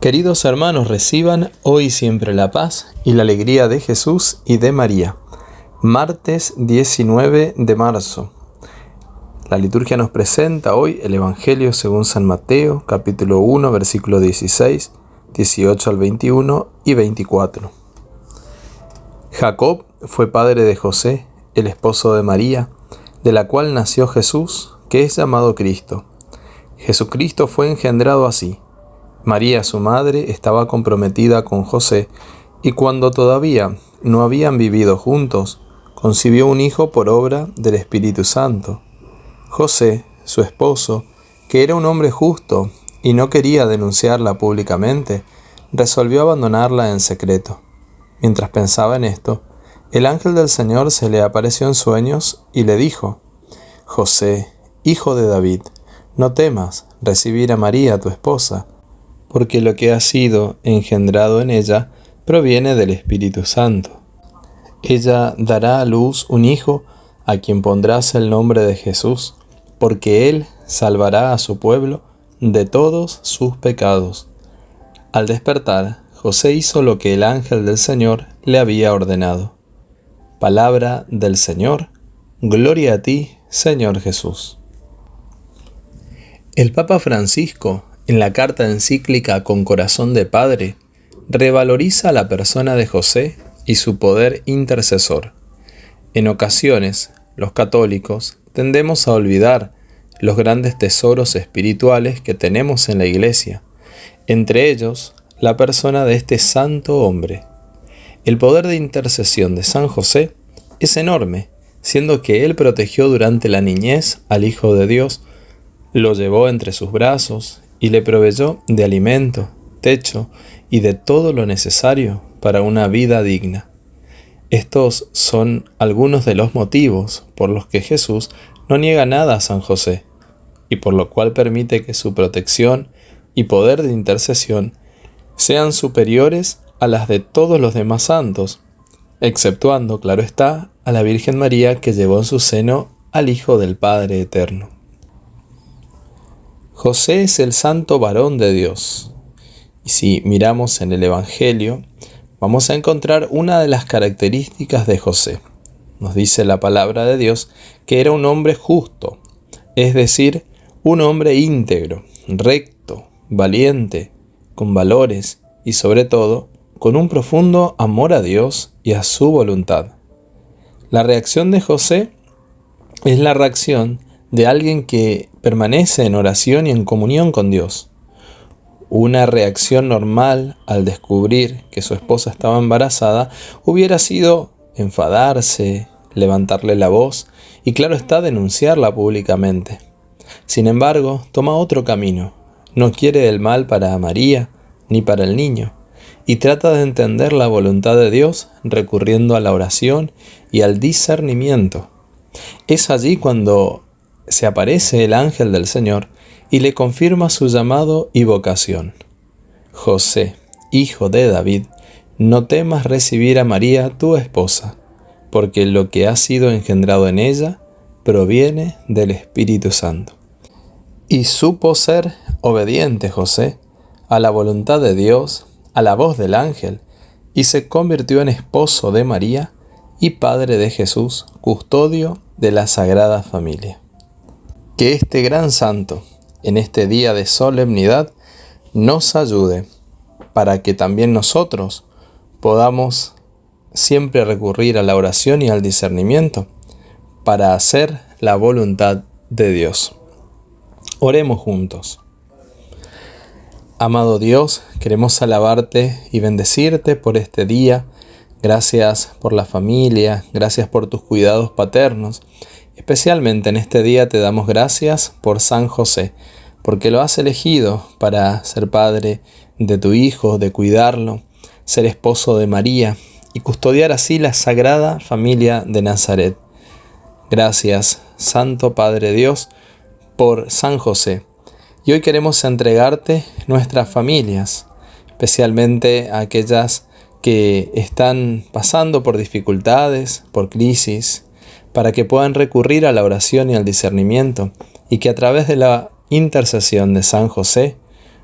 Queridos hermanos, reciban hoy y siempre la paz y la alegría de Jesús y de María. Martes 19 de marzo. La liturgia nos presenta hoy el Evangelio según San Mateo, capítulo 1, versículo 16, 18 al 21 y 24. Jacob fue padre de José, el esposo de María, de la cual nació Jesús, que es llamado Cristo. Jesucristo fue engendrado así. María, su madre, estaba comprometida con José, y cuando todavía no habían vivido juntos, concibió un hijo por obra del Espíritu Santo. José, su esposo, que era un hombre justo y no quería denunciarla públicamente, resolvió abandonarla en secreto. Mientras pensaba en esto, el ángel del Señor se le apareció en sueños y le dijo: José, hijo de David, no temas recibir a María, tu esposa, porque lo que ha sido engendrado en ella proviene del Espíritu Santo. Ella dará a luz un hijo a quien pondrás el nombre de Jesús, porque él salvará a su pueblo de todos sus pecados. Al despertar, José hizo lo que el ángel del Señor le había ordenado. Palabra del Señor. Gloria a ti, Señor Jesús. El Papa Francisco, en la carta encíclica Con Corazón de Padre, revaloriza la persona de José y su poder intercesor. En ocasiones, los católicos tendemos a olvidar los grandes tesoros espirituales que tenemos en la Iglesia, entre ellos la persona de este santo hombre. El poder de intercesión de San José es enorme, siendo que él protegió durante la niñez al Hijo de Dios, lo llevó entre sus brazos y le proveyó de alimento, techo y de todo lo necesario para una vida digna. Estos son algunos de los motivos por los que Jesús no niega nada a San José, y por lo cual permite que su protección y poder de intercesión sean superiores a las de todos los demás santos, exceptuando, claro está, a la Virgen María, que llevó en su seno al Hijo del Padre Eterno. José es el santo varón de Dios. Y si miramos en el Evangelio, vamos a encontrar una de las características de José. Nos dice la palabra de Dios que era un hombre justo, es decir, un hombre íntegro, recto, valiente, con valores y sobre todo con un profundo amor a Dios y a su voluntad. La reacción de José es la reacción de alguien que permanece en oración y en comunión con Dios. Una reacción normal al descubrir que su esposa estaba embarazada hubiera sido enfadarse, levantarle la voz y, claro está, denunciarla públicamente. Sin embargo, toma otro camino. No quiere el mal para María ni para el niño y trata de entender la voluntad de Dios recurriendo a la oración y al discernimiento. Es allí cuando se aparece el ángel del Señor y le confirma su llamado y vocación. José, hijo de David, no temas recibir a María, tu esposa, porque lo que ha sido engendrado en ella proviene del Espíritu Santo. Y supo ser obediente José a la voluntad de Dios, a la voz del ángel, y se convirtió en esposo de María y padre de Jesús, custodio de la Sagrada Familia. Que este gran santo, en este día de solemnidad, nos ayude para que también nosotros podamos siempre recurrir a la oración y al discernimiento para hacer la voluntad de Dios. Oremos juntos. Amado Dios, queremos alabarte y bendecirte por este día. Gracias por la familia, gracias por tus cuidados paternos. Especialmente en este día te damos gracias por San José, porque lo has elegido para ser padre de tu Hijo, de cuidarlo, ser esposo de María y custodiar así la Sagrada Familia de Nazaret. Gracias, Santo Padre Dios, por San José. Y hoy queremos entregarte nuestras familias, especialmente a aquellas que están pasando por dificultades, por crisis, para que puedan recurrir a la oración y al discernimiento, y que a través de la intercesión de San José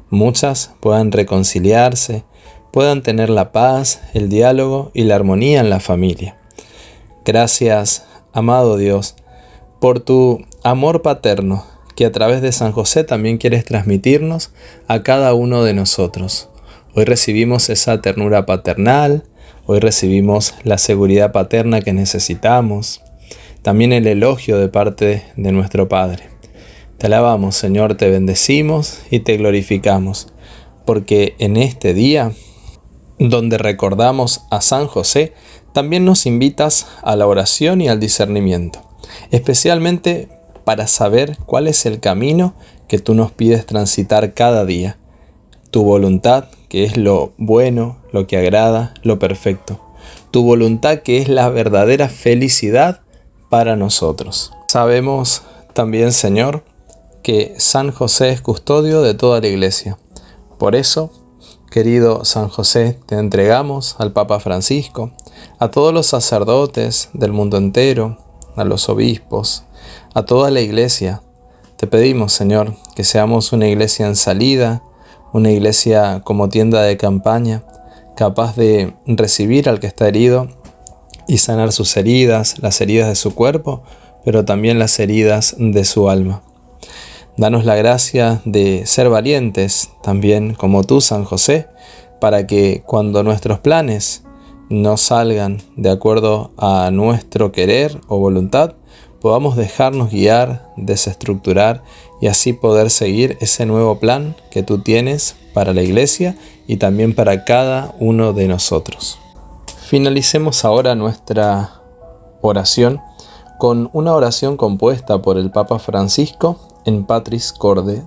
muchas puedan reconciliarse, puedan tener la paz, el diálogo y la armonía en la familia. Gracias, amado Dios, por tu amor paterno, que a través de San José también quieres transmitirnos a cada uno de nosotros. Hoy recibimos esa ternura paternal, hoy recibimos la seguridad paterna que necesitamos, también el elogio de parte de nuestro Padre. Te alabamos, Señor, te bendecimos y te glorificamos, porque en este día, donde recordamos a San José, también nos invitas a la oración y al discernimiento, especialmente para saber cuál es el camino que tú nos pides transitar cada día, tu voluntad, que es lo bueno, lo que agrada, lo perfecto, tu voluntad, que es la verdadera felicidad para nosotros. Sabemos también, Señor, que San José es custodio de toda la Iglesia. Por eso, querido San José, te entregamos al Papa Francisco, a todos los sacerdotes del mundo entero, a los obispos, a toda la Iglesia. Te pedimos, Señor, que seamos una Iglesia en salida, una Iglesia como tienda de campaña, capaz de recibir al que está herido y sanar sus heridas, las heridas de su cuerpo, pero también las heridas de su alma. Danos la gracia de ser valientes, también como tú, San José, para que cuando nuestros planes no salgan de acuerdo a nuestro querer o voluntad, podamos dejarnos guiar, desestructurar y así poder seguir ese nuevo plan que tú tienes para la Iglesia y también para cada uno de nosotros. Finalicemos ahora nuestra oración con una oración compuesta por el Papa Francisco en Patris Corde,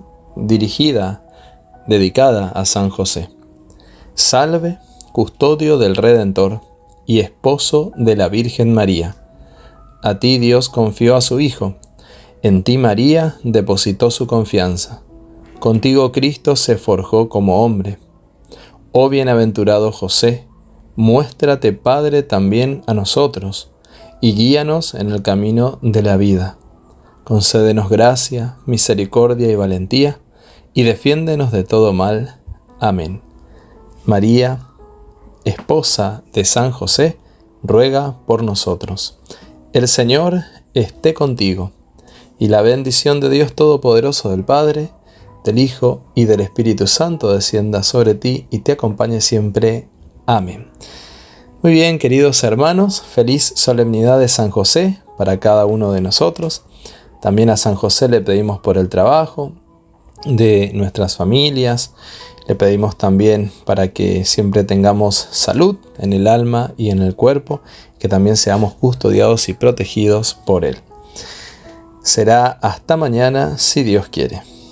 dedicada a San José. Salve, custodio del Redentor y esposo de la Virgen María. A ti Dios confió a su Hijo, en ti María depositó su confianza. Contigo Cristo se forjó como hombre. Oh bienaventurado José, muéstrate Padre también a nosotros, y guíanos en el camino de la vida. Concédenos gracia, misericordia y valentía, y defiéndenos de todo mal. Amén. María, esposa de San José, ruega por nosotros. El Señor esté contigo, y la bendición de Dios Todopoderoso, del Padre, del Hijo y del Espíritu Santo descienda sobre ti y te acompañe siempre. Amén. Muy bien, queridos hermanos, feliz solemnidad de San José para cada uno de nosotros. También a San José le pedimos por el trabajo de nuestras familias. Le pedimos también para que siempre tengamos salud en el alma y en el cuerpo, que también seamos custodiados y protegidos por Él. Será hasta mañana, si Dios quiere.